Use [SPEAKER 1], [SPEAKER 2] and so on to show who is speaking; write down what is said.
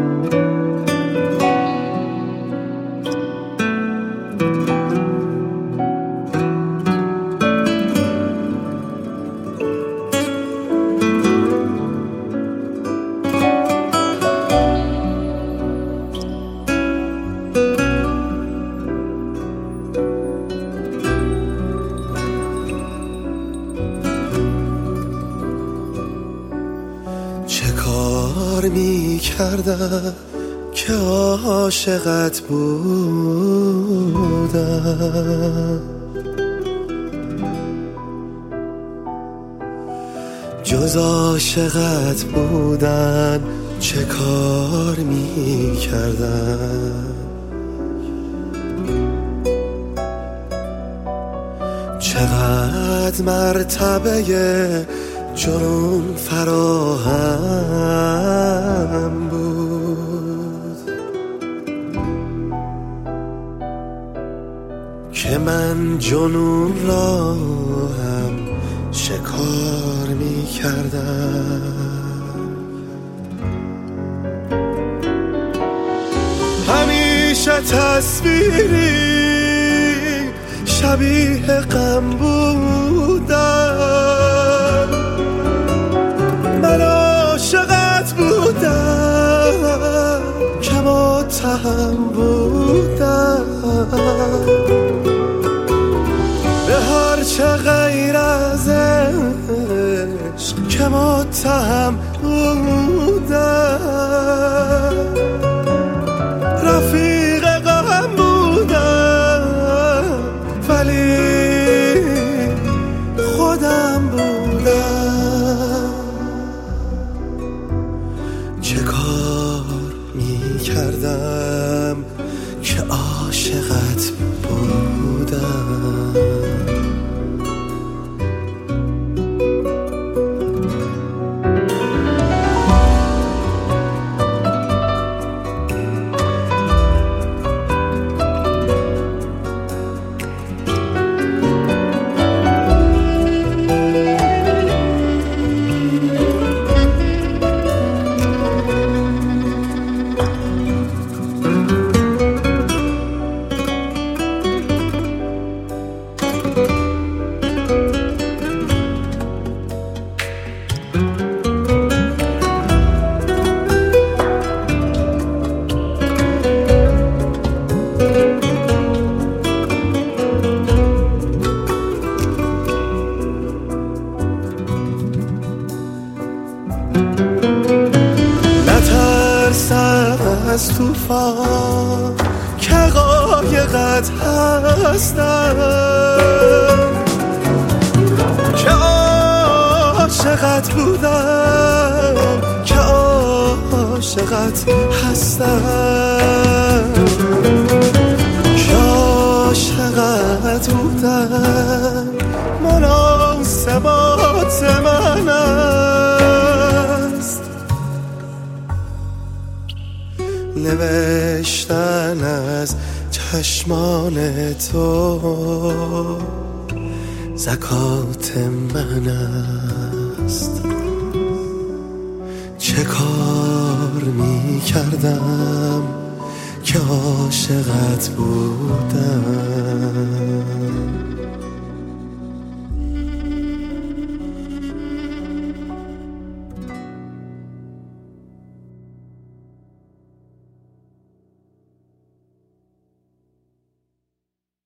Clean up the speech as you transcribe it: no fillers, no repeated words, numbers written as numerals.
[SPEAKER 1] چه کار می کردم که عاشقت بودم، جز عاشقت بودن چه کار می کردم. چقدر مرتبه جنون فراهم بود که من جنون را هم شکار می کردم. همیشه تصویری شبیه غم بودم، من عاشقت بودم که متهم بودم به هر چه غیر از عشق که متهم بودم. رفیق غم بودم ولی خودم بودم. چه کار می کردم که عاشقت بودم. از طوفان که قایقت هستم، که عاشقت بودم، که عاشقت هستم، که عاشقت بودم. مناسبات من است نوشتن از چشمان تو، زکات من است. چه کار می کردم که عاشقت بودم.